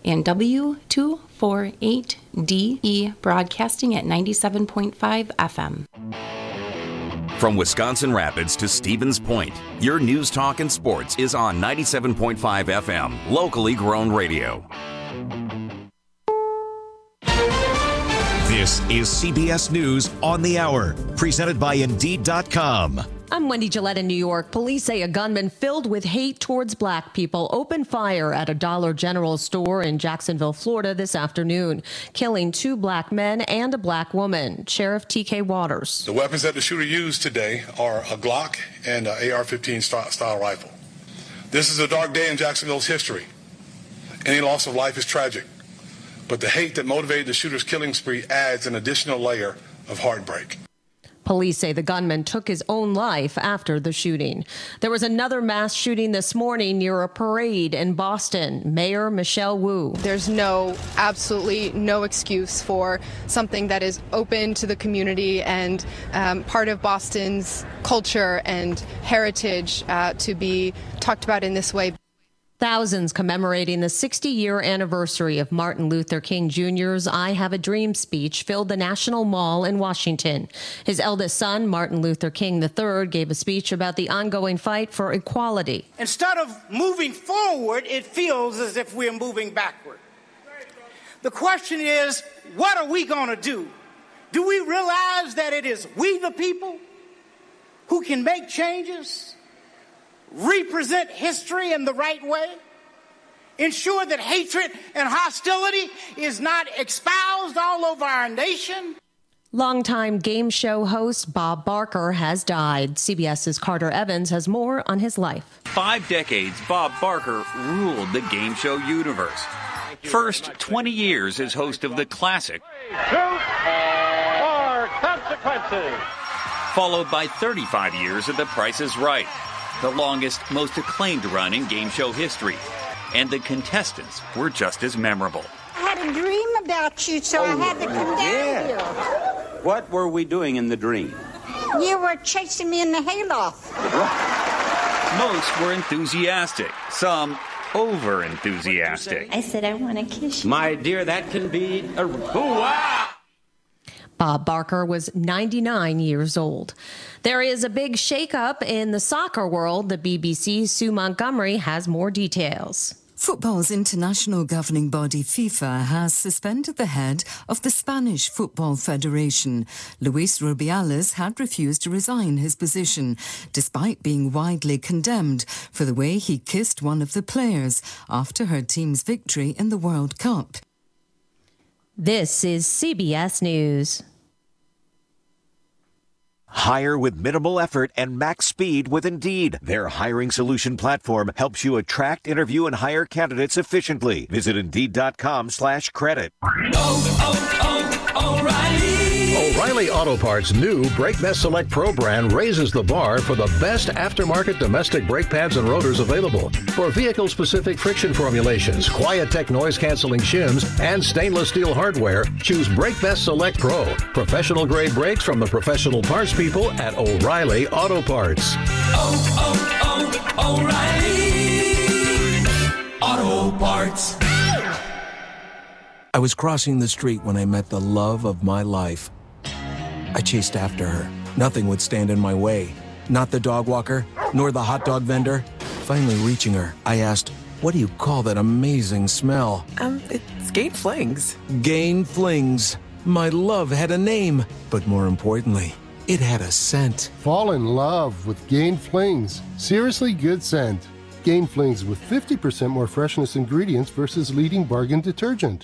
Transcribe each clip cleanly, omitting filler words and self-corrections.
and W248DE broadcasting at 97.5 FM. From Wisconsin Rapids to Stevens Point, your news, talk, and sports is on 97.5 FM, locally grown radio. This is CBS News on the Hour, presented by Indeed.com. I'm Wendy Gillette in New York. Police say a gunman filled with hate towards black people opened fire at a Dollar General store in Jacksonville, Florida this afternoon, killing 2 black men and a black woman. Sheriff T.K. Waters. The weapons that the shooter used today are a Glock and an AR-15 style rifle. This is a dark day in Jacksonville's history. Any loss of life is tragic, but the hate that motivated the shooter's killing spree adds an additional layer of heartbreak. Police say the gunman took his own life after the shooting. There was another mass shooting this morning near a parade in Boston. Mayor Michelle Wu. There's absolutely no excuse for something that is open to the community and part of Boston's culture and heritage to be talked about in this way. Thousands commemorating the 60-year anniversary of Martin Luther King Jr.'s I Have a Dream speech filled the National Mall in Washington. His eldest son, Martin Luther King III, gave a speech about the ongoing fight for equality. Instead of moving forward, it feels as if we're moving backward. The question is, what are we going to do? Do we realize that it is we, the people, who can make changes? Represent history in the right way, ensure that hatred and hostility is not espoused all over our nation. Longtime game show host Bob Barker has died. CBS's Carter Evans has more on his life. 5 decades, Bob Barker ruled the game show universe. First 20 years as host of the classic, Truth or Consequences, followed by 35 years of The Price is Right, the longest, most acclaimed run in game show history. And the contestants were just as memorable. I had a dream about you, so I had to come down here. What were we doing in the dream? You were chasing me in the hayloft. Most were enthusiastic, some over-enthusiastic. I said, I want to kiss you. My dear, that can be a... Wow! Bob Barker was 99 years old. There is a big shakeup in the soccer world. The BBC's Sue Montgomery has more details. Football's international governing body, FIFA, has suspended the head of the Spanish Football Federation. Luis Rubiales had refused to resign his position, despite being widely condemned for the way he kissed one of the players after her team's victory in the World Cup. This is CBS News. Hire with minimal effort and max speed with Indeed. Their hiring solution platform helps you attract, interview, and hire candidates efficiently. Visit Indeed.com/credit. O'Reilly Auto Parts' new Brake Best Select Pro brand raises the bar for the best aftermarket domestic brake pads and rotors available. For vehicle-specific friction formulations, Quiet Tech noise-canceling shims, and stainless steel hardware, choose Brake Best Select Pro. Professional-grade brakes from the professional parts people at O'Reilly Auto Parts. O'Reilly Auto Parts. I was crossing the street when I met the love of my life. I chased after her. Nothing would stand in my way. Not the dog walker, nor the hot dog vendor. Finally reaching her, I asked, "What do you call that amazing smell?" It's Gain Flings. Gain Flings. My love had a name, but more importantly, it had a scent. Fall in love with Gain Flings. Seriously good scent. Gain Flings with 50% more freshness ingredients versus leading bargain detergent.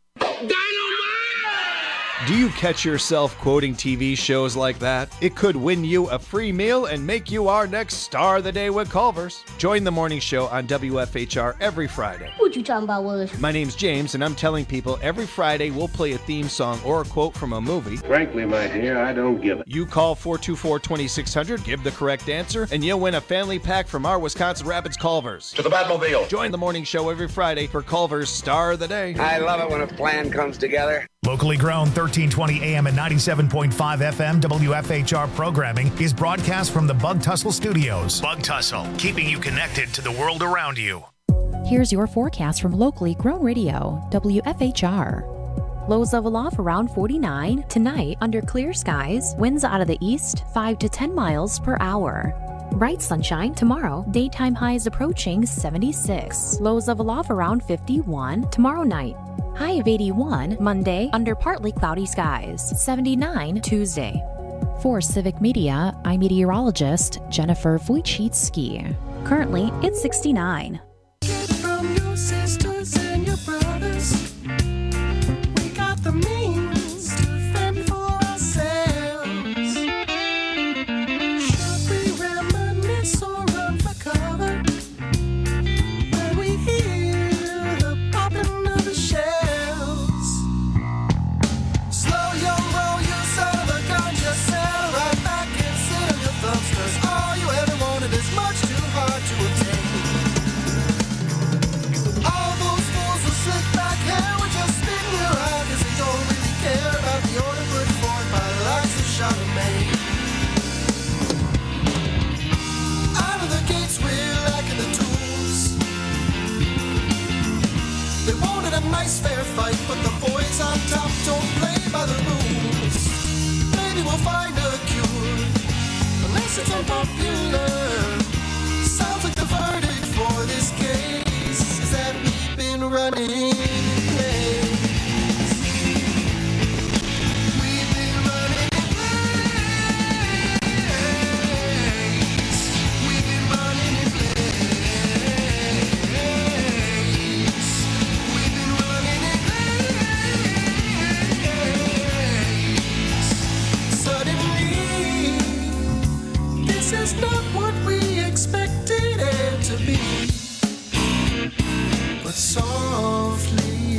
Do you catch yourself quoting TV shows like that? It could win you a free meal and make you our next star of the day with Culver's. Join the morning show on WFHR every Friday. What you talking about, Willis? My name's James, and I'm telling people every Friday we'll play a theme song or a quote from a movie. Frankly, my dear, I don't give it. You call 424-2600, give the correct answer, and you'll win a family pack from our Wisconsin Rapids Culver's. To the Batmobile. Join the morning show every Friday for Culver's Star of the Day. I love it when a plan comes together. Locally grown 1320 AM and 97.5 FM WFHR programming is broadcast from the Bug Tussle Studios. Bug Tussle, keeping you connected to the world around you. here's your forecast from locally grown radio, WFHR. Lows level off around 49. Tonight, under clear skies, winds out of the east 5 to 10 miles per hour. Bright sunshine tomorrow, daytime highs approaching 76. Lows level off around 51 tomorrow night. High of 81 Monday, under partly cloudy skies. 79 Tuesday. For Civic Media, I'm meteorologist Jennifer Wojcicki. Currently, it's 69. From your sisters and your brothers. The means to fend for ourselves. Should we reminisce or run for cover when we hear the popping of the shells? Slow your roll, you son of a gun, just settle right back and sit on your thumbs, 'cause all you ever wanted is much too hard to obtain. All those fools with slick back hair would just spin you out, 'cause they don't really care about the order put forth by the likes of Charlemagne. Out of the gates we're lacking the tools. They wanted a nice fair fight, but the boys on top don't play by the rules. Maybe we'll find a cure, unless it's unpopular. Sounds like the verdict for this case is that we've been running. It's not what we expected it to be, but softly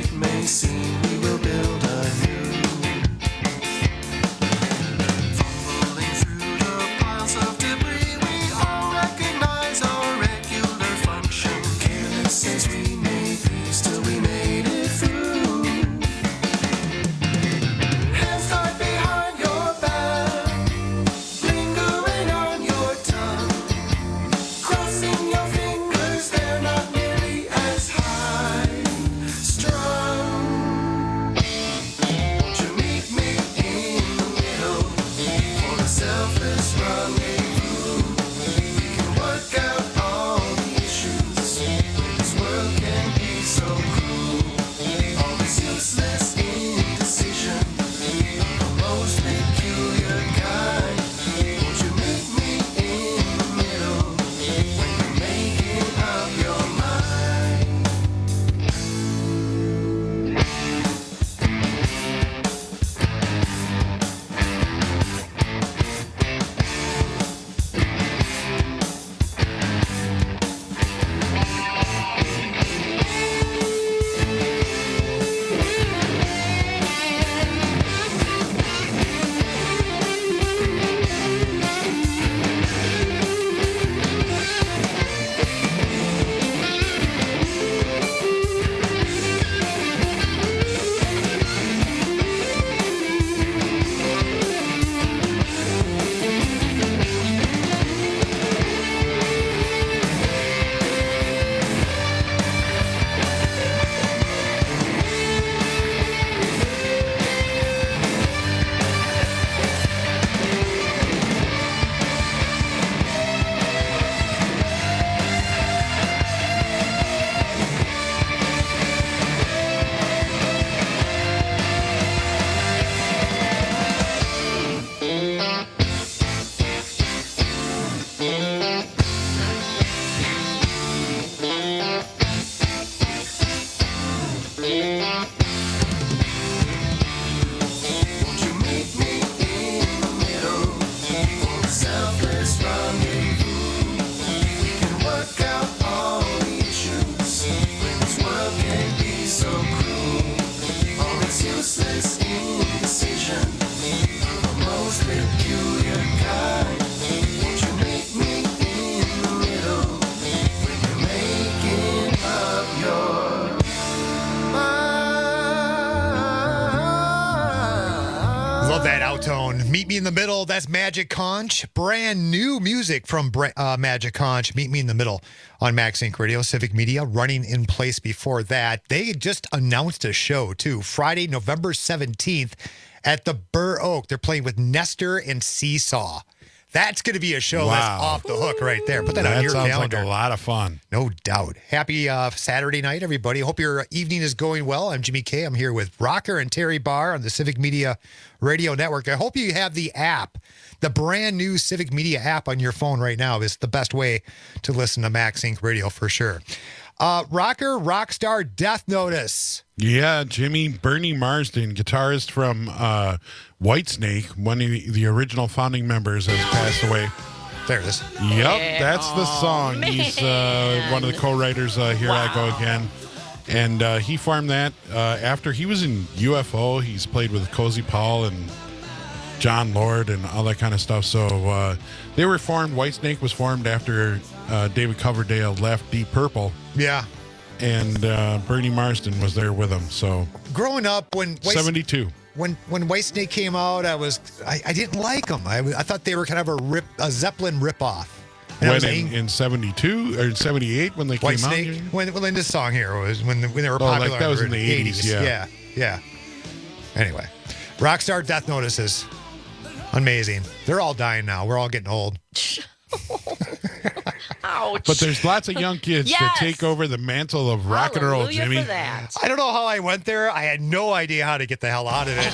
it may seem, we will build anew. Fumbling through the piles of debris, we all recognize our regular function. Careless as we may be, still we made it through. Hands tied behind your back, lingering on your tongue, crossing your fingers, they're not nearly as high strung. Won't you meet me in the middle for a selfless rendezvous? We can work out all the issues when this world can be so cruel. All this useless indecision, the most peculiar kind. Won't you meet me in the middle when you're making up your mind? Won't you meet me in the middle for a selfless rendezvous? We can work out all the issues when this world can be so cruel. All this useless indecision, the most peculiar kind. Won't you meet me in the middle when you're making up your Love that outtone. Meet Me in the Middle. That's Magic Conch. Brand new music from Magic Conch. Meet Me in the Middle on Max Inc. Radio. Civic Media running in place before that. They just announced a show, too. Friday, November 17th at the Burr Oak. They're playing with Nestor and Seesaw. That's going to be a show that's off the hook right there. Put that on your calendar. That sounds like a lot of fun. No doubt. Happy Saturday night, everybody. Hope your evening is going well. I'm Jimmy K. I'm here with Rocker and Terry Barr on the Civic Media Radio Network. I hope you have the app. The brand new Civic Media app on your phone right now is the best way to listen to Max Inc. Radio for sure. Rocker, Rockstar, Death Notice. Yeah, Jimmy, Bernie Marsden, guitarist from Whitesnake, one of the original founding members, has passed away. There it is. Yep, that's the song. Man. He's one of the co-writers, Here I Go Again. And he formed that after he was in UFO. He's played with Cozy Powell and John Lord and all that kind of stuff. So they were formed. Whitesnake was formed after David Coverdale left Deep Purple. Yeah. And Bernie Marsden was there with him. So growing up, when 72. When Whitesnake came out, I didn't like them. I thought they were kind of a Zeppelin ripoff. When in 72 or in 78 when they came Whitesnake, out? when this song here was when they were popular. Like that was in the 80s, yeah. Anyway, Rockstar, Death Notices. Amazing. They're all dying now. We're all getting old. Ouch. But there's lots of young kids to take over the mantle of rock and roll, Jimmy. For that. I don't know how I went there. I had no idea how to get the hell out of it.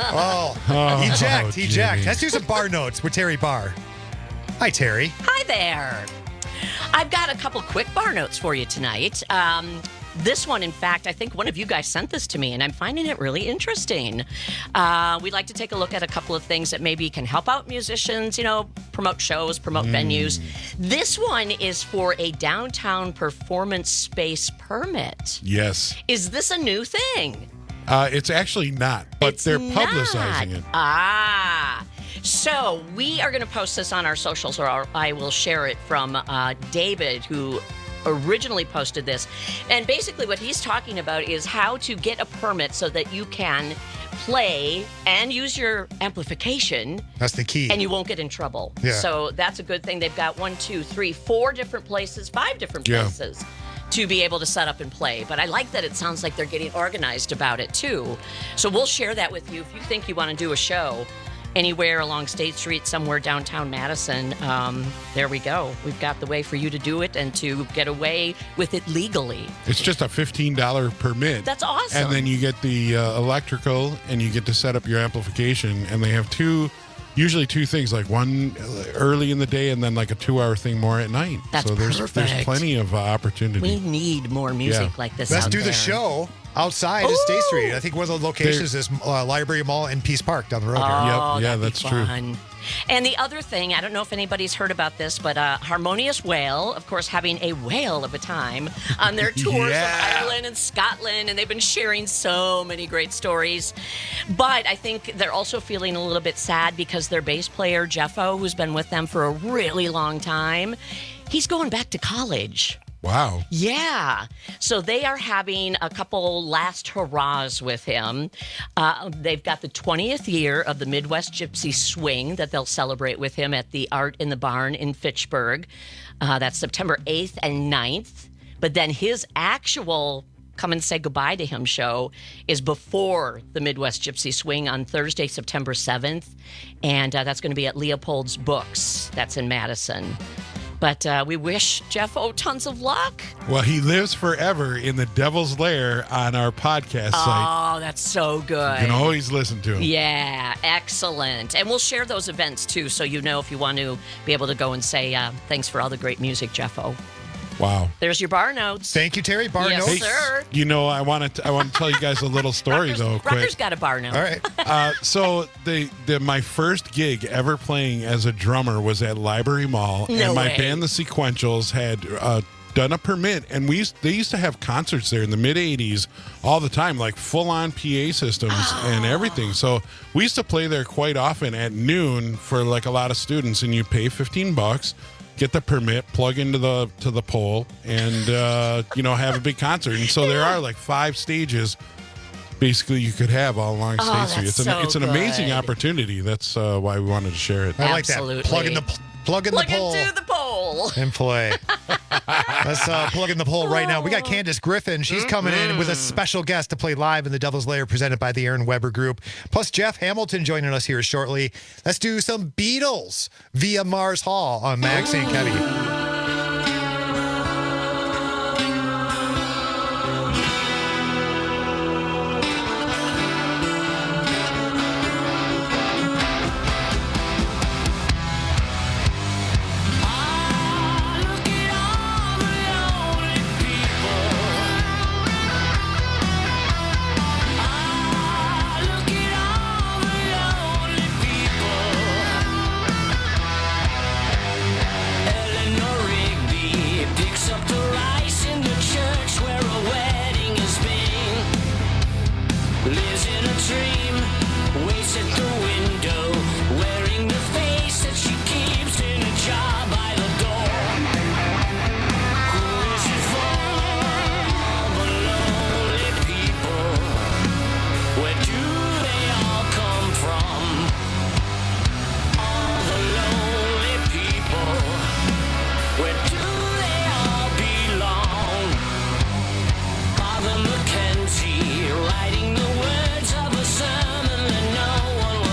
Eject. Let's do some bar notes with Terry Barr. Hi, Terry. Hi there. I've got a couple quick bar notes for you tonight. This one, in fact, I think one of you guys sent this to me, and I'm finding it really interesting. We'd like to take a look at a couple of things that maybe can help out musicians, promote shows, promote venues. This one is for a downtown performance space permit. Yes. Is this a new thing? It's actually not, but they're publicizing it. So we are going to post this on our socials, or I will share it from David, who originally posted this. And basically what he's talking about is how to get a permit so that you can play and use your amplification. That's the key. And you won't get in trouble. Yeah. So that's a good thing. They've got 5 different places to be able to set up and play. But I like that it sounds like they're getting organized about it too. So we'll share that with you. If you think you want to do a show anywhere along State Street, somewhere downtown Madison, there we go. We've got the way for you to do it and to get away with it legally. It's just a $15 permit. That's awesome. And then you get the electrical, and you get to set up your amplification. And they have usually two things, like one early in the day and then like a 2-hour thing more at night. That's so there's perfect. plenty of opportunity. We need more music like this. Let's out do there. the show outside at State Street. I think one of the locations is Library Mall and Peace Park down the road here. Yeah, that's true. And the other thing, I don't know if anybody's heard about this, but Harmonious Whale, of course, having a whale of a time on their tours of Ireland and Scotland, and they've been sharing so many great stories. But I think they're also feeling a little bit sad because their bass player, Jeffo, who's been with them for a really long time, he's going back to college. Wow. Yeah. So they are having a couple last hurrahs with him. They've got the 20th year of the Midwest Gypsy Swing that they'll celebrate with him at the Art in the Barn in Fitchburg. That's September 8th and 9th. But then his actual Come and Say Goodbye to Him show is before the Midwest Gypsy Swing on Thursday, September 7th. And that's going to be at Leopold's Books. That's in Madison. But we wish Jeffo tons of luck. Well, he lives forever in the Devil's Lair on our podcast site. Oh, that's so good. You can always listen to him. Yeah, excellent. And we'll share those events, too, so you know if you want to be able to go and say thanks for all the great music, Jeffo. Wow. There's your bar notes. Thank you, Terry. Bar notes. Yes, sir. I want to tell you guys a little story, though, quick. Rutgers got a bar note. All right. So my first gig ever playing as a drummer was at Library Mall, and my band, the Sequentials, had done a permit, and they used to have concerts there in the mid-'80s all the time, like full-on PA systems and everything. So we used to play there quite often at noon for like a lot of students, and you pay $15. Get the permit, plug into the pole, and have a big concert. And so there are like 5 stages, basically, you could have all along State Street. It's an amazing opportunity. That's why we wanted to share it. I like that. Plug in the pole. Into the pole and play. Let's plug in the pole right now. We got Candace Griffin. She's coming in with a special guest to play live in the Devil's Lair, presented by the Aaron Weber Group. Plus Jeff Hamilton joining us here shortly. Let's do some Beatles via Mars Hall on Max St. Kevin. Writing the words of a sermon that no one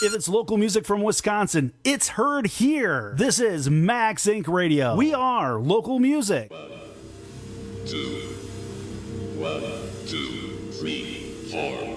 If it's local music from Wisconsin, it's heard here. This is Max Inc. Radio. We are local music. 1, 2, 3, 4.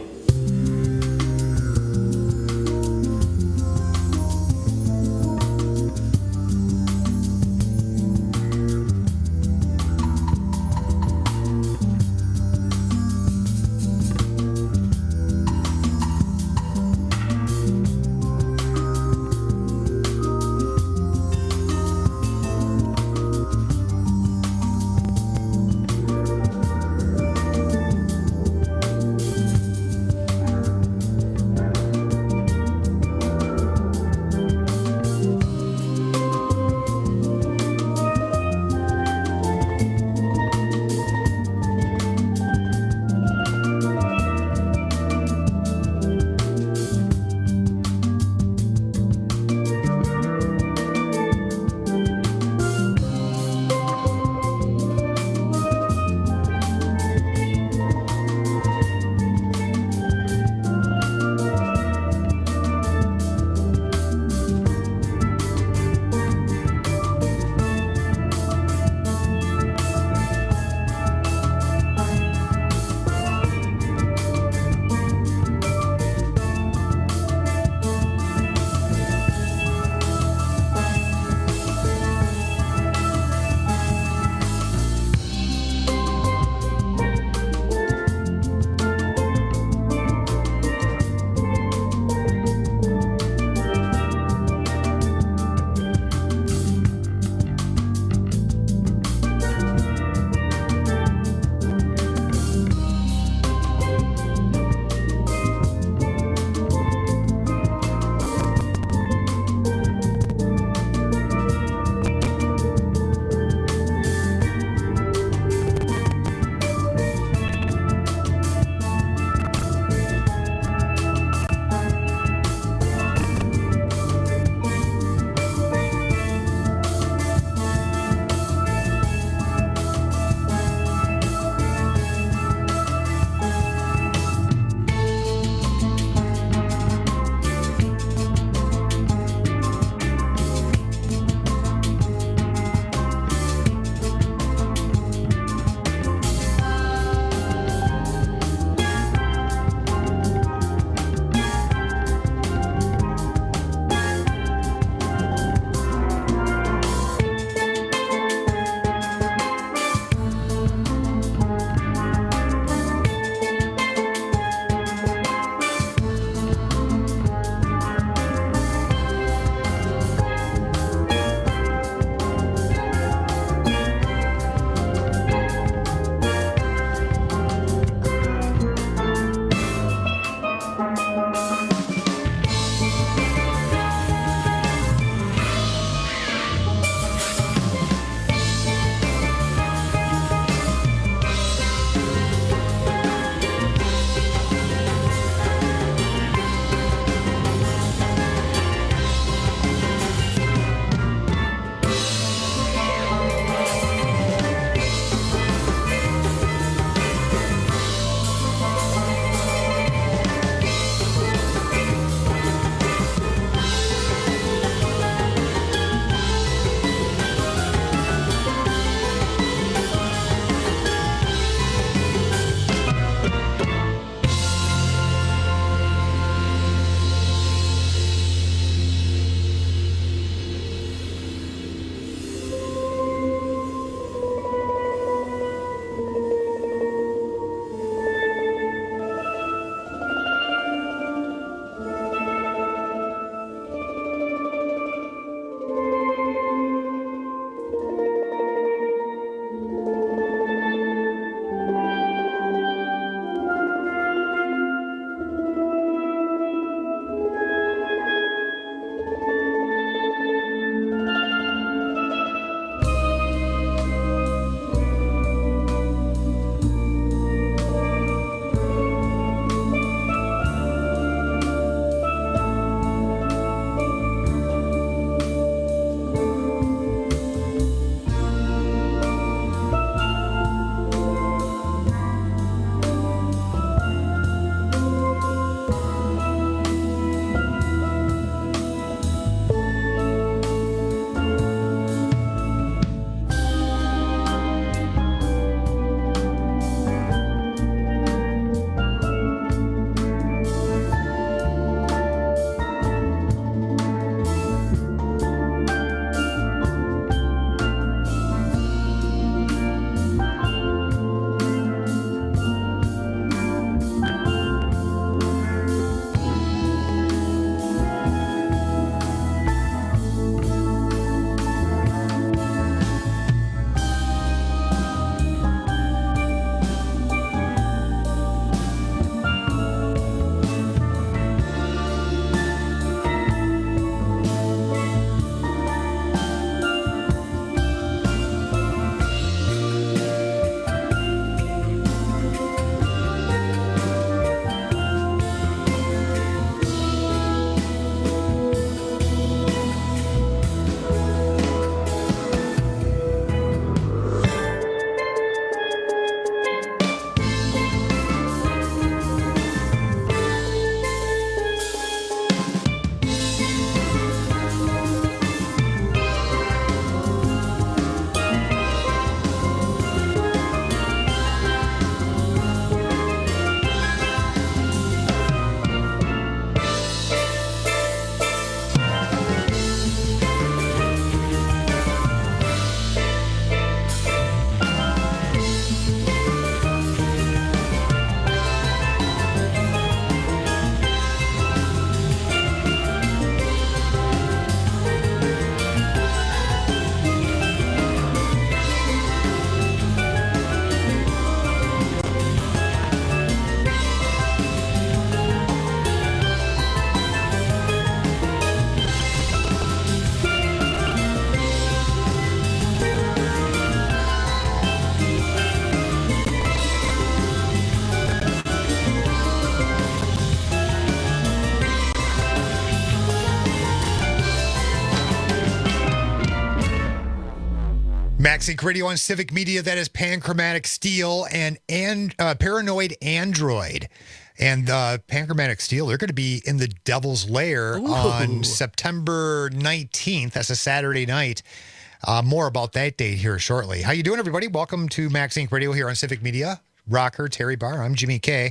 Max Inc. Radio on Civic Media. That is Panchromatic Steel and Paranoid Android. And Panchromatic Steel, they're going to be in the Devil's Lair on September 19th. That's a Saturday night. More about that date here shortly. How you doing, everybody? Welcome to Max Inc. Radio here on Civic Media. Rocker, Terry Barr. I'm Jimmy K.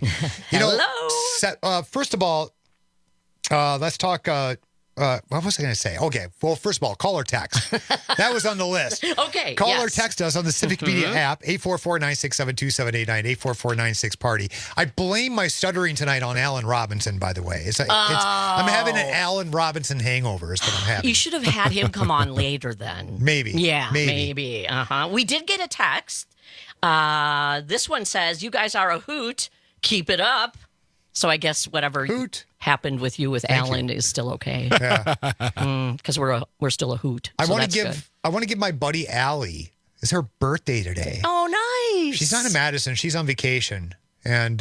Hello. First of all, let's talk... what was I going to say? Okay. Well, first of all, call or text. That was on the list. Okay. Call or text us on the Civic Media app, 844-967-2789, 844-96-PARTY. I blame my stuttering tonight on Alan Robinson, by the way. I'm having an Alan Robinson hangover is what I'm having. You should have had him come on later then. Maybe. Yeah, maybe. We did get a text. This one says, you guys are a hoot. Keep it up. So I guess whatever happened with you with Alan is still okay. Yeah. Because we're still a hoot. I so want to give my buddy Allie. It's her birthday today. Oh, nice. She's not in Madison. She's on vacation, and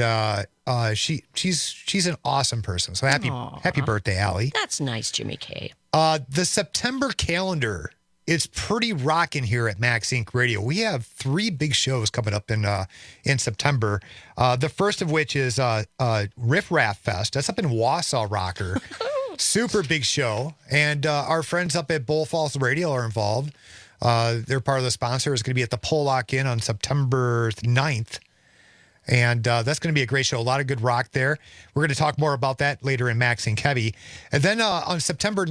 she's an awesome person. So happy birthday, Allie. That's nice, Jimmy K. The September calendar. It's pretty rocking here at Max Inc. Radio. We have 3 big shows coming up in September. The first of which is Riff Raff Fest. That's up in Wausau, Rocker. Super big show. And our friends up at Bull Falls Radio are involved. They're part of the sponsor. It's going to be at the Pollock Inn on September 9th. And that's going to be a great show. A lot of good rock there. We're going to talk more about that later in Max and Kevy. And then on September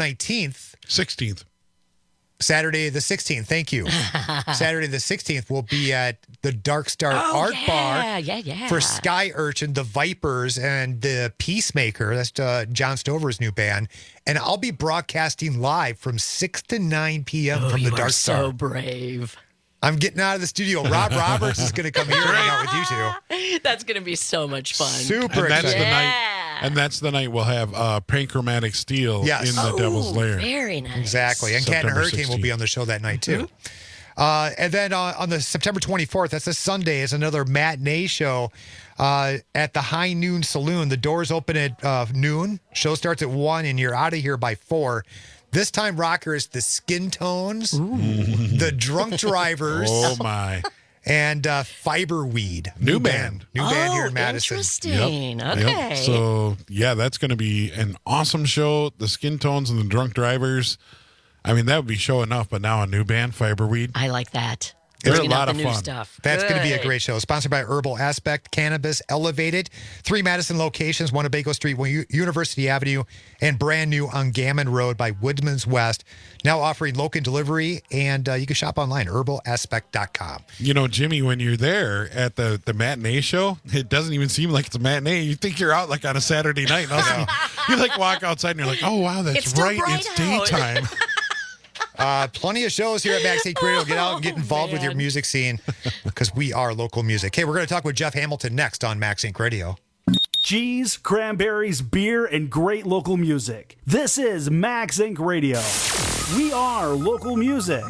16th, Saturday the 16th, thank you. Saturday the 16th, we'll be at the Dark Star Art Bar for Sky Urchin, the Vipers, and the Peacemaker. That's John Stover's new band. And I'll be broadcasting live from 6 to 9 p.m. from the Dark Star. So brave. I'm getting out of the studio. Rob Roberts is going to come here and hang out with you two. That's going to be so much fun. Super exciting. And that's the night we'll have Panchromatic Steel in the Devil's Lair. Very nice. Exactly. And Cat and Hurricane will be on the show that night, too. And then on the September 24th, that's a Sunday, is another matinee show at the High Noon Saloon. The doors open at noon. Show starts at 1, and you're out of here by 4. This time, Rocker is the Skin Tones, the Drunk Drivers. Oh, my. And Fiberweed. New band here in Madison. Interesting. Yep. Okay. Yep. So, yeah, that's going to be an awesome show. The Skin Tones and the Drunk Drivers. I mean, that would be show enough, but now a new band, Fiberweed. I like that. They're a lot of fun. Stuff. That's going to be a great show. Sponsored by Herbal Aspect, Cannabis Elevated. 3 Madison locations, 1 at Baco Street, 1 University Avenue, and brand new on Gammon Road by Woodman's West. Now offering local delivery, and you can shop online, herbalaspect.com. You know, Jimmy, when you're there at the matinee show, it doesn't even seem like it's a matinee. You think you're out like on a Saturday night. And also, you like walk outside and you're like, oh, wow, that's right. It's daytime. Plenty of shows here at Max Inc. Radio. Get out and get involved with your music scene because we are local music. Hey, we're going to talk with Jeff Hamilton next on Max Inc. Radio. Cheese, cranberries, beer, and great local music. This is Max Inc. Radio. We are local music.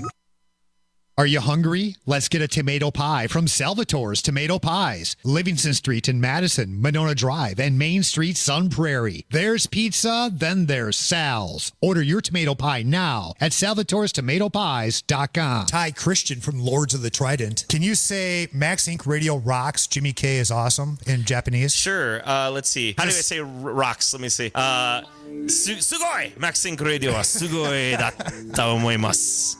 Are you hungry? Let's get a tomato pie from Salvatore's Tomato Pies. Livingston Street in Madison, Monona Drive, and Main Street, Sun Prairie. There's pizza, then there's Sal's. Order your tomato pie now at salvatorestomatopies.com. Ty Christian from Lords of the Trident. Can you say Max Inc. Radio rocks, Jimmy K is awesome in Japanese? Sure. Let's see. How do I say rocks? Let me see. Sugoi! Max Inc. Radio wa sugoi datta omoimasu.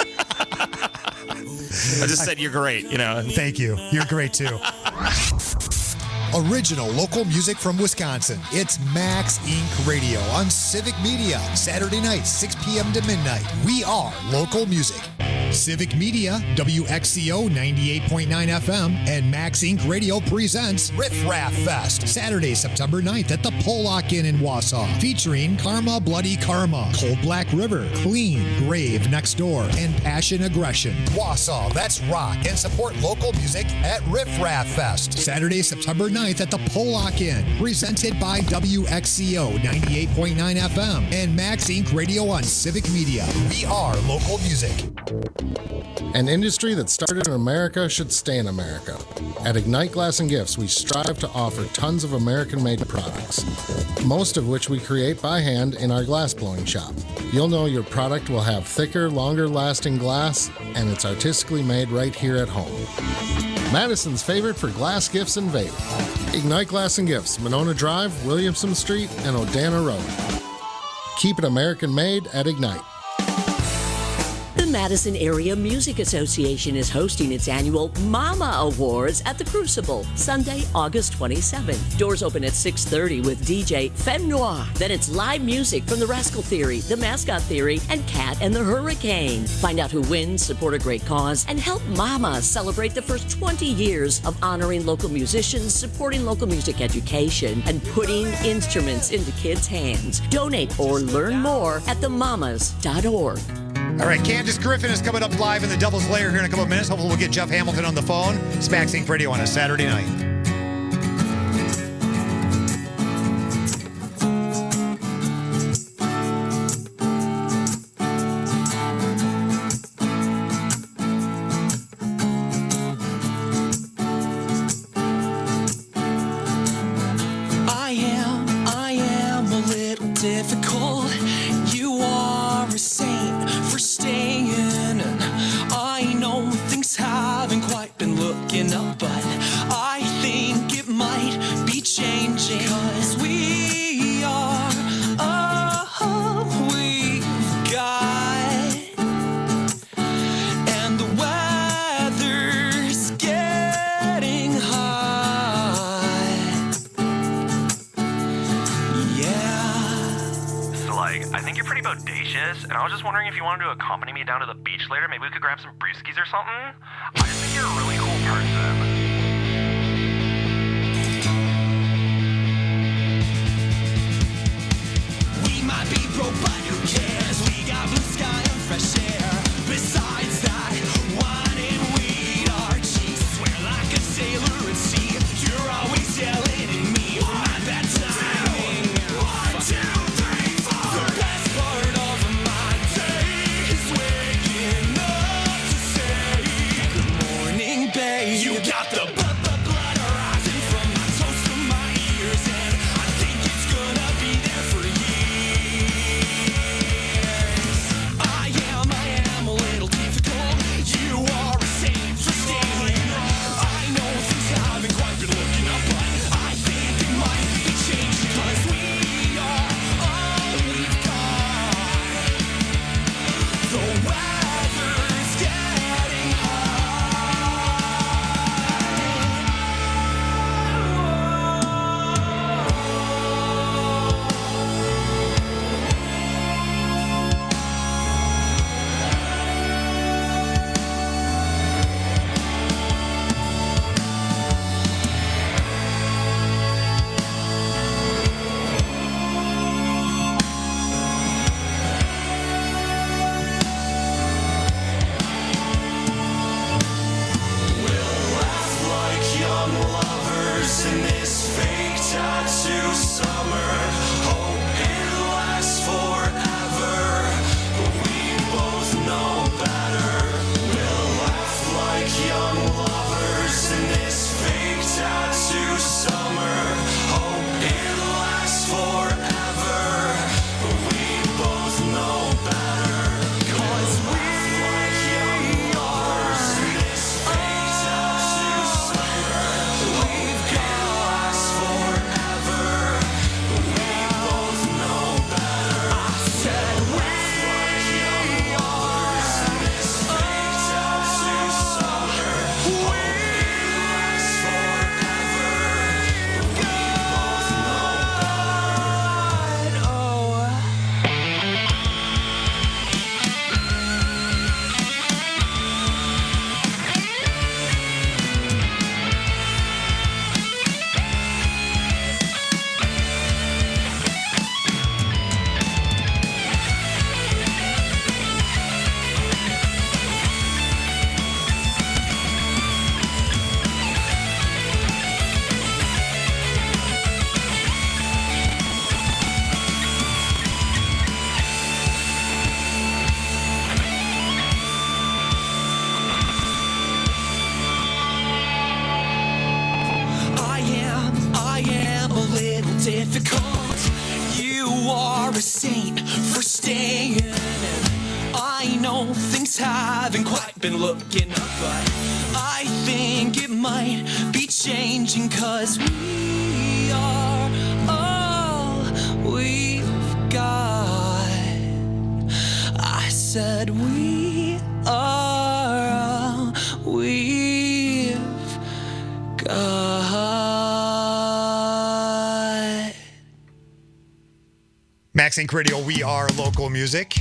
I just said you're great, you know. Thank you. You're great too. Original local music from Wisconsin. It's Max Inc. Radio on Civic Media. Saturday night, 6 p.m. to midnight. We are local music. Civic Media, WXCO 98.9 FM, and Max Inc. Radio presents Riff Raff Fest. Saturday, September 9th at the Pollock Inn in Wausau. Featuring Karma Bloody Karma, Cold Black River, Clean, Grave Next Door, and Passion Aggression. Wausau, that's rock, and support local music at Riff Raff Fest. Saturday, September 9th at the Pollock Inn. Presented by WXCO 98.9 FM and Max Inc. Radio on Civic Media. We are local music. An industry that started in America should stay in America. At Ignite Glass and Gifts, we strive to offer tons of American-made products, most of which we create by hand in our glass blowing shop. You'll know your product will have thicker, longer-lasting glass, and it's artistically made right here at home. Madison's favorite for glass gifts and vape. Ignite Glass and Gifts, Monona Drive, Williamson Street, and Odana Road. Keep it American-made at Ignite. The Madison Area Music Association is hosting its annual Mama Awards at the Crucible, Sunday, August 27th. Doors open at 6:30 with DJ Femme Noir. Then it's live music from the Rascal Theory, the Mascot Theory, and Cat and the Hurricane. Find out who wins, support a great cause, and help Mama celebrate the first 20 years of honoring local musicians, supporting local music education, and putting instruments into kids' hands. Donate or learn more at themamas.org. All right, Candace Griffin is coming up live in the Devil's Lair here in a couple of minutes. Hopefully we'll get Jeff Hamilton on the phone. It's Max Inc. Radio on a Saturday night. I am a little difficult. You are a saint for staying. I know things haven't quite been looking up, but I think it might be changing. 'Cause we are all we've got, and the weather's getting hot. Yeah. So, I think you're pretty bodacious, and I was just wondering if you wanted to accompany me down to the beach later. Maybe we could grab some brewskis or something. I just think you're a really cool person. We might be broke, but who cares? We got blue sky and fresh air. Besides that, wine and weed are cheap. Swear like a sailor at sea. You're always yelling at me for my bad timing. 1, 2, 3, 4. The best part of my day is waking up to say good morning, babe. You got the blood rising from my toes to my ears, and I think it's gonna be there for years. difficult. You are a saint for staying. I know things haven't quite been looking up, but I think it might be changing, 'cause we are all we've got. I said we are all we've got. Max Inc. Radio, we are local music.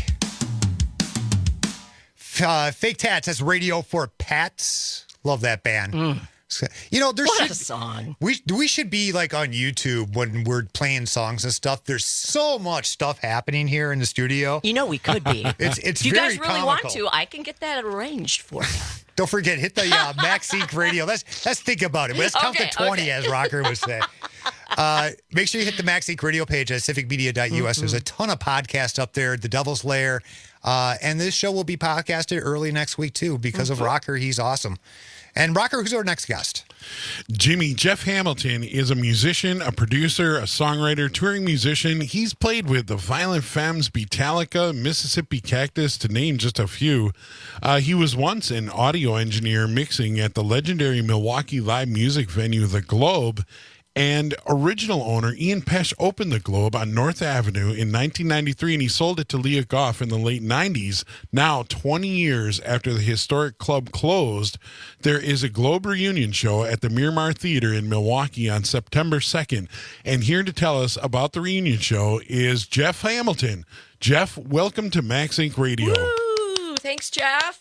Fake Tats, that's Radio for Pats. Love that band. You know, there's What a song. We should be like on YouTube when we're playing songs and stuff. There's so much stuff happening here in the studio. You know we could be. It's if you very guys really want comical. to, I can get that arranged for you. Don't forget, hit the Max Inc. Radio. Let's think about it. Let's count to 20, as Rocker would say. Make sure you hit the Max Inc. Radio page at civicmedia.us. There's a ton of podcasts up there. The Devil's Lair. And this show will be podcasted early next week, too, because of Rocker. He's awesome. And Rocker, who's our next guest? Jimmy Jeff Hamilton is a musician, a producer, a songwriter, touring musician. He's played with the Violent Femmes, Beatallica, Mississippi Cactus, to name just a few. He was once an audio engineer mixing at the legendary Milwaukee live music venue, The Globe. And original owner Ian Pesch opened the Globe on North Avenue in 1993, and he sold it to Leah Goff in the late 90s. Now, 20 years after the historic club closed, there is a Globe reunion show at the Miramar Theater in Milwaukee on September 2nd. And here to tell us about the reunion show is Jeff Hamilton. Jeff, welcome to Max Inc. Radio. Woo! Thanks, Jeff.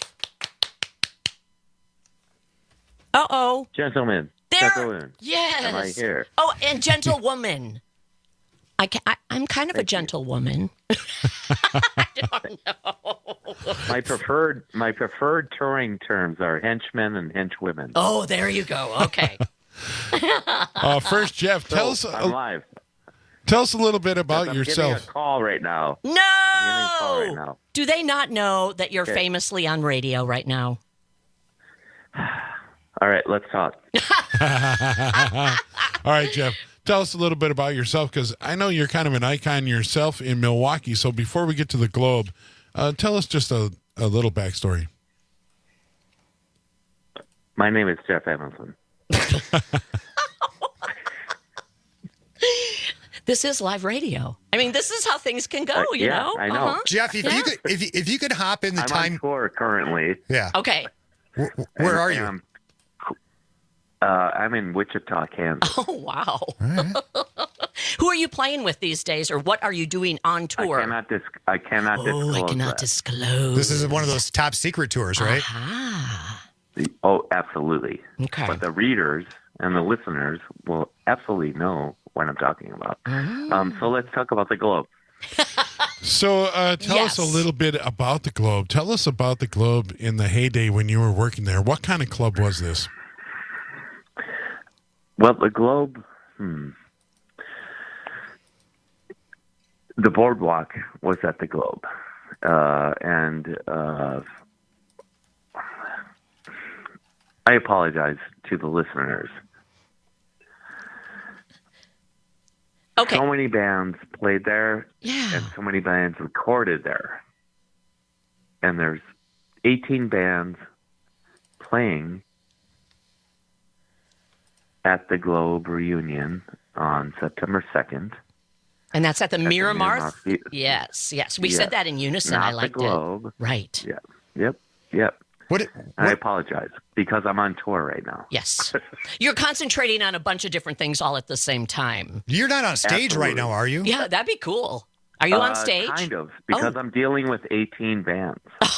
Uh-oh. Gentlemen. Gentlemen. Yes. Am I here? Oh, and gentlewoman. I'm kind of a gentlewoman. I don't know. My preferred touring terms are henchmen and henchwomen. Oh, there you go. Okay. First, Jeff, tell us. I'm live. Tell us a little bit about I'm yourself. getting a call right now. No. I'm getting a call right now. Do they not know that you're Okay. famously on radio right now? All right, let's talk. All right, Jeff, tell us a little bit about yourself, because I know you're kind of an icon yourself in Milwaukee. So before we get to the Globe, tell us just a little backstory. My name is Jeff Hamilton. This is live radio. I mean, this is how things can go, you yeah, know? I know. Jeff, if you could hop in the I'm time. on tour currently. Yeah. Okay. Where are you? I'm in Wichita, Kansas. Oh, wow. Who are you playing with these days, or what are you doing on tour? I cannot disclose. I cannot that. disclose. This is one of those top secret tours, right? Oh, absolutely. Okay. But the readers and the listeners will absolutely know what I'm talking about. So let's talk about the Globe. So tell us a little bit about the Globe. Tell us about the Globe in the heyday when you were working there. What kind of club was this? Well, the Globe, the Boardwalk was at the Globe. And I apologize to the listeners. Okay. So many bands played there, Yeah. and so many bands recorded there. And there's 18 bands playing at the Globe reunion on September 2nd. And that's at the Miramar? Theater. Yes. We Yes. said that in unison. Not I liked the Globe. it. Right. Yeah. Yep. I apologize because I'm on tour right now. Yes. You're concentrating on a bunch of different things all at the same time. You're not on stage right now, are you? Yeah, that'd be cool. Are you on stage? Kind of, because I'm dealing with 18 bands.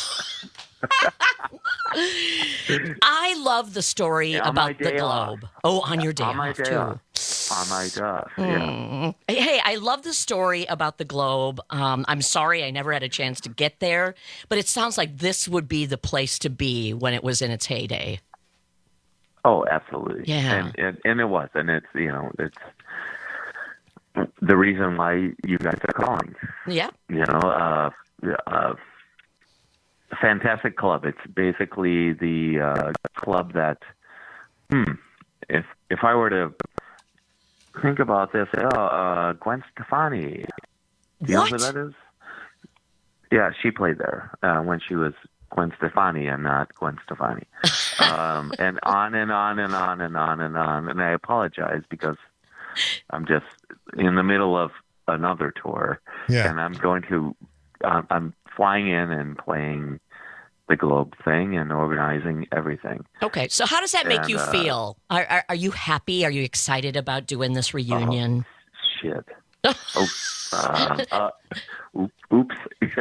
I love the story On my about the day Globe. off. Oh, on your day On my off, day too. off. On my day off, yeah. Hey, I love the story about the Globe. I'm sorry I never had a chance to get there, but it sounds like this would be the place to be when it was in its heyday. Oh, absolutely. Yeah. And it was. And it's, it's the reason why you guys are calling. Yeah. Fantastic club. It's basically the club that, if I were to think about this. Gwen Stefani. Do you know who that is? Yeah, she played there when she was Gwen Stefani and not Gwen Stefani. And on and on and on and on and on. And I apologize because I'm just in the middle of another tour. Yeah. And I'm flying in and playing the Globe thing and organizing everything. Okay, so how does that make you feel? Are you happy? Are you excited about doing this reunion? Shit. Oops.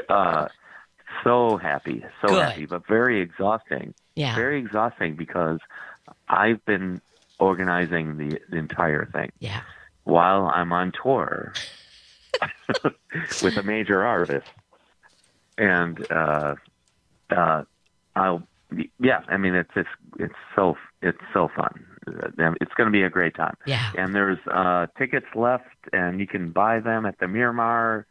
So happy. Good. Happy, but very exhausting. Yeah. Very exhausting because I've been organizing the entire thing. Yeah. While I'm on tour with a major artist. And it's so fun. It's going to be a great time. Yeah. And there's tickets left, and you can buy them at the Miramar,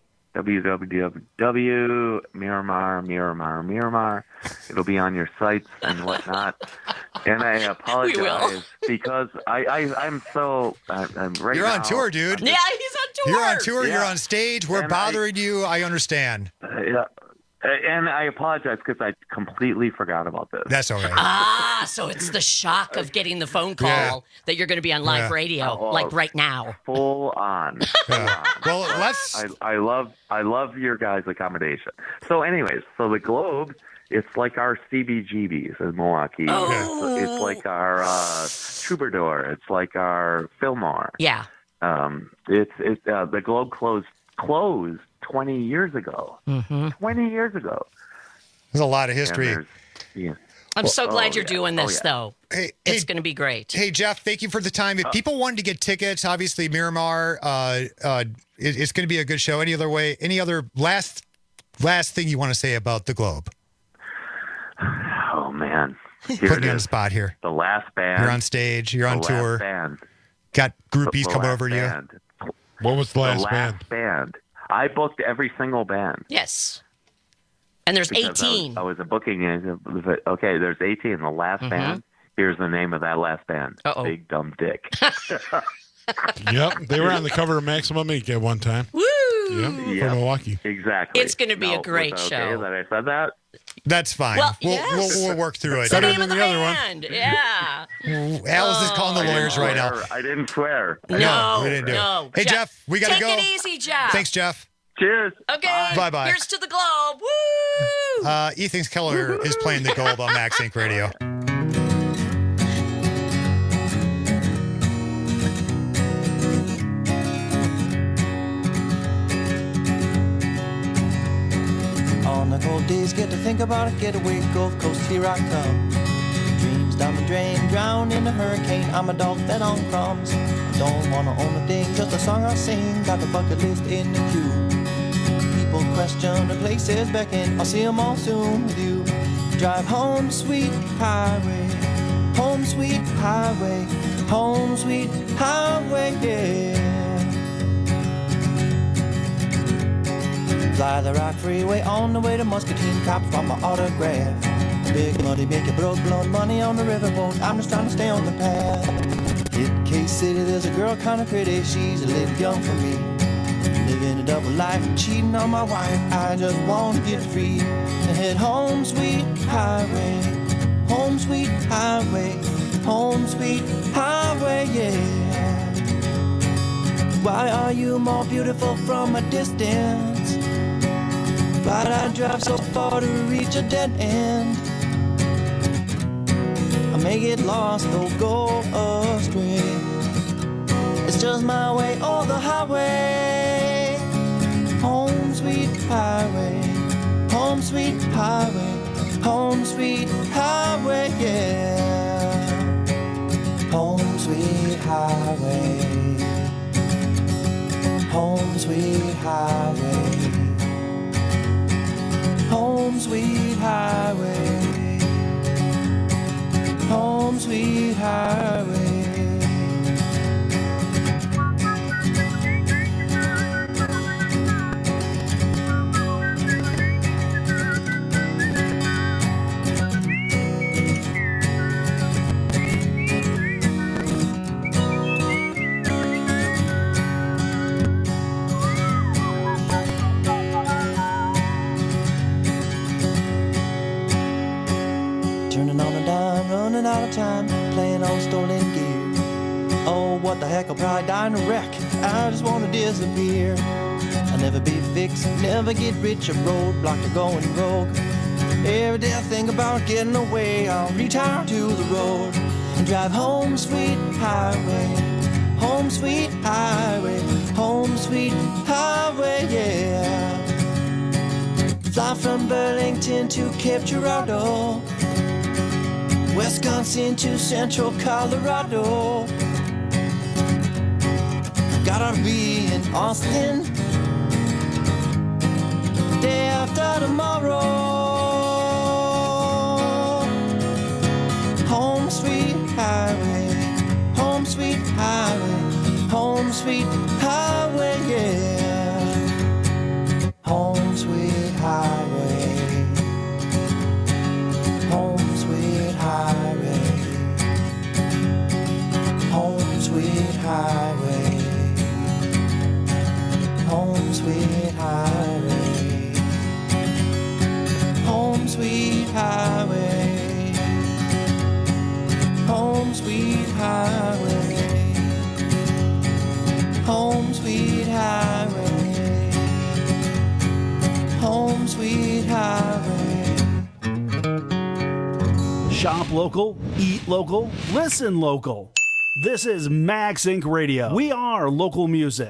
Miramar. It'll be on your sites and whatnot. And I apologize because I'm right. You're on tour, dude. Yeah, he's on tour. You're on tour. Yeah. You're on stage. We're bothering you. I understand. Yeah. And I apologize because I completely forgot about this. That's all right. So it's the shock of getting the phone call that you're going to be on live radio, like right now. Full on. Well, let's. I love your guys' accommodation. So, anyways, the Globe, it's like our CBGBs in Milwaukee. Oh. It's like our Troubadour. It's like our Fillmore. Yeah. The Globe closed 20 years ago. Mm-hmm. 20 years ago. There's a lot of history. I'm so glad you're doing this, though. Hey, it's going to be great. Hey, Jeff, thank you for the time. If people wanted to get tickets, obviously Miramar, it's going to be a good show. Any other last thing you want to say about the Globe? Oh, man. Putting you on the spot here. The last band. You're on stage. You're on tour. Last band. Got groupies The come last over band. you. What was the last band? I booked every single band. Yes. And there's Because 18. I was a booking agent. Okay, there's 18. The last band. Here's the name of that last band. Big Dumb Dick. Yep, they were on the cover of Maximum Ink at one time. Woo! Yep, from Milwaukee. Exactly. It's going to be a great was that show. Okay that I said that? That's fine. Well, we'll work through it. Better than the other one. Yeah. Alice is calling the lawyers right now. I didn't swear. No, we didn't do no. it. Hey, Jeff, we got to go. Take it easy, Jeff. Thanks, Jeff. Cheers. Okay. Bye-bye. Here's to the Globe. Woo! Ethan Keller is playing the Gold on Max Inc. Radio. On the cold days, get to think about it, getaway, Gulf Coast, here I come. Dreams down the drain, drown in a hurricane, I'm a dog fed on crumbs. Don't wanna own a thing, just a song I sing, got the bucket list in the queue. People question, the places beckon, I'll see them all soon with you. Drive home, sweet highway, home, sweet highway, home, sweet highway, yeah. Fly the rock freeway on the way to Muscatine, cop from my autograph. Big money, make you broke, blowing money on the riverboat. I'm just trying to stay on the path. Hit K-City, there's a girl kinda pretty, she's a little young for me. Living a double life, cheating on my wife, I just want to get free. And head home, sweet highway, home, sweet highway, home, sweet highway, yeah. Why are you more beautiful from a distance? Why'd I drive so far to reach a dead end? I may get lost or go astray. It's just my way or the highway. Home, sweet highway. Home, sweet highway. Home, sweet highway, yeah. Home, sweet highway. Home, sweet highway. Home, sweet highway. Home, sweet highway. more time playing on stolen gear. Oh, what the heck, I'll probably die in a wreck. I just wanna disappear. I'll never be fixed, never get rich, a roadblock to going rogue. Every day I think about getting away. I'll retire to the road and drive home, sweet highway. Home, sweet highway. Home, sweet highway, yeah. Fly from Burlington to Cape Girardeau, Wisconsin to Central Colorado. Gotta be in Austin day after tomorrow. Home, sweet highway. Home, sweet highway. Home, sweet highway, yeah. Home, sweet highway. Home, sweet highway. Home, sweet highway. Home, sweet highway. Home, sweet highway. Home, sweet highway. Home, sweet highway. Home, sweet highway. Shop local, eat local, listen local. This is Max Inc. Radio. We are local music.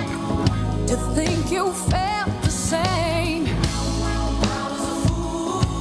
To think you felt the same. I was a fool.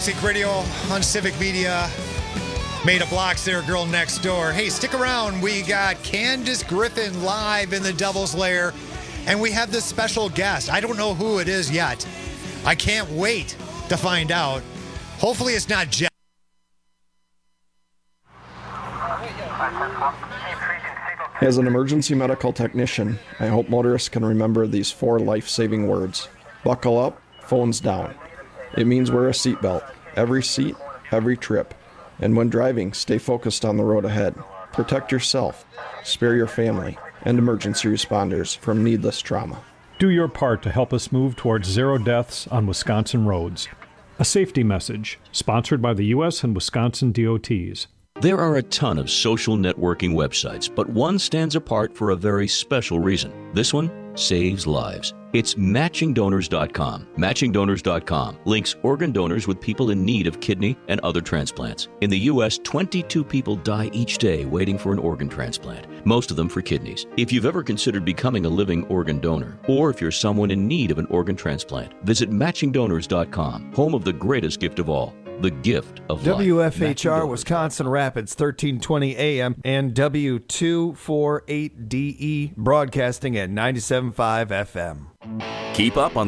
Sync Radio on Civic Media. Made a Blocks there, Girl Next Door. Hey, stick around. We got Candace Griffin live in the Devil's Lair, and we have this special guest. I don't know who it is yet. I can't wait to find out. Hopefully it's not Jeff. As an emergency medical technician, I hope motorists can remember these 4 life-saving words. Buckle up, phones down. It means wear a seatbelt, every seat, every trip. And when driving, stay focused on the road ahead. Protect yourself, spare your family, and emergency responders from needless trauma. Do your part to help us move towards 0 deaths on Wisconsin roads. A safety message, sponsored by the U.S. and Wisconsin DOTs. There are a ton of social networking websites, but one stands apart for a very special reason. This one saves lives. It's MatchingDonors.com. MatchingDonors.com links organ donors with people in need of kidney and other transplants. In the U.S., 22 people die each day waiting for an organ transplant, most of them for kidneys. If you've ever considered becoming a living organ donor, or if you're someone in need of an organ transplant, visit MatchingDonors.com, home of the greatest gift of all, the gift of life. WFHR Wisconsin Rapids, 1320 AM and W248DE, broadcasting at 97.5 FM. Keep up on